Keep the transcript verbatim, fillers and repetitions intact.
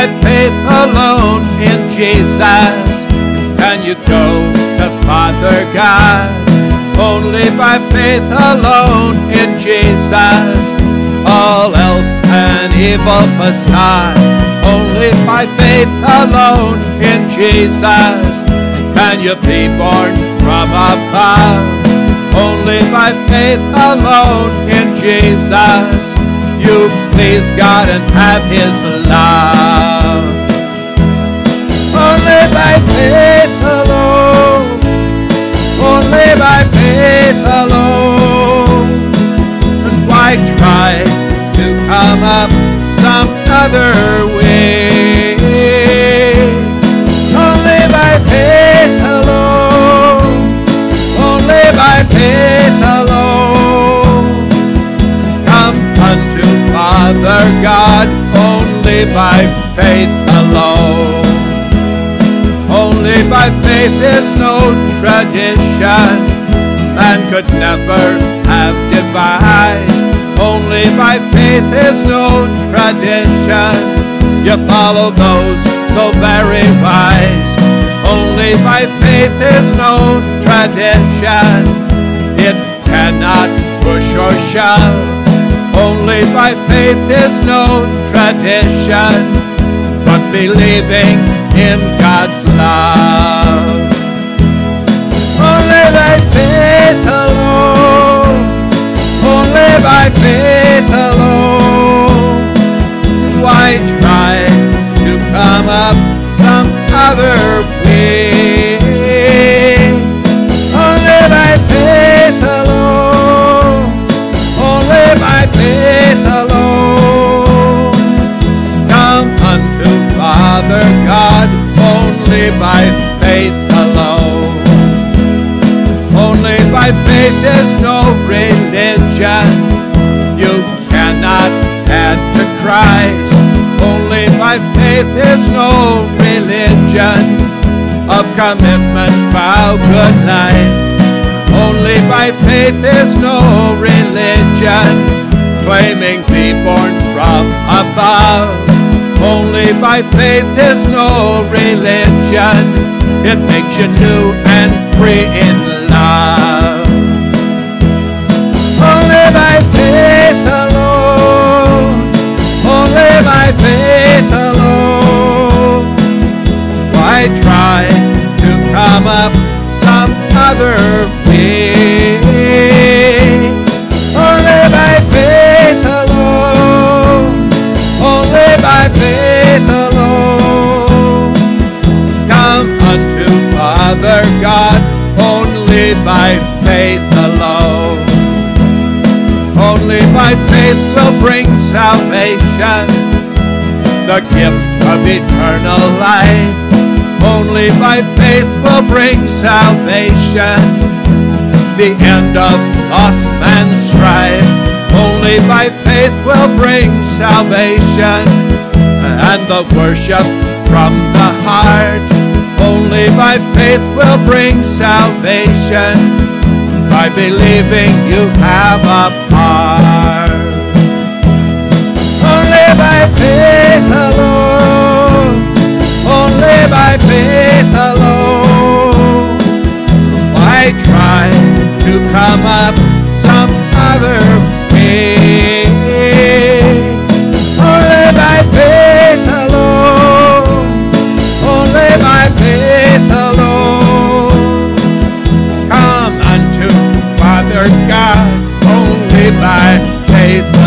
by faith alone in Jesus can you go to Father God. Only by faith alone in Jesus, all else an evil facade. Only by faith alone in Jesus can you be born from above. Only by faith alone in Jesus you please God and have His love. Only by faith alone, only by faith alone. And why try to come up some other way? Only by faith alone, only by faith alone. Come unto Father God, only by faith alone. Only by faith is no tradition man could never have devised. Only by faith is no tradition you follow those so very wise. Only by faith is no tradition, it cannot push or shove. Only by faith is no tradition, but believing in God's love. Only by faith alone, only by faith alone. Why try to come up some other way? Only by faith alone, only by faith alone. Come unto Father God, only by faith alone. Only by faith is no religion you cannot add to Christ. Only by faith is no religion of commitment, vow, good life. Only by faith is no religion claiming be born from above. Only by faith is no religion, it makes you new and free in love. Only by faith alone, only by faith alone. Why try to come up some other way? Only by faith alone, only by faith alone. Come unto Father God, only by faith alone. Only by faith will bring salvation, the gift of eternal life. Only by faith will bring salvation, the end of lost man's strife. Only by faith will bring salvation and the worship from the heart. Only by faith will bring salvation, by believing you have a part. Only by faith alone, only by faith alone. Why try to come up some other way? Only by faith alone, only by faith alone. Come unto Father God, only by faith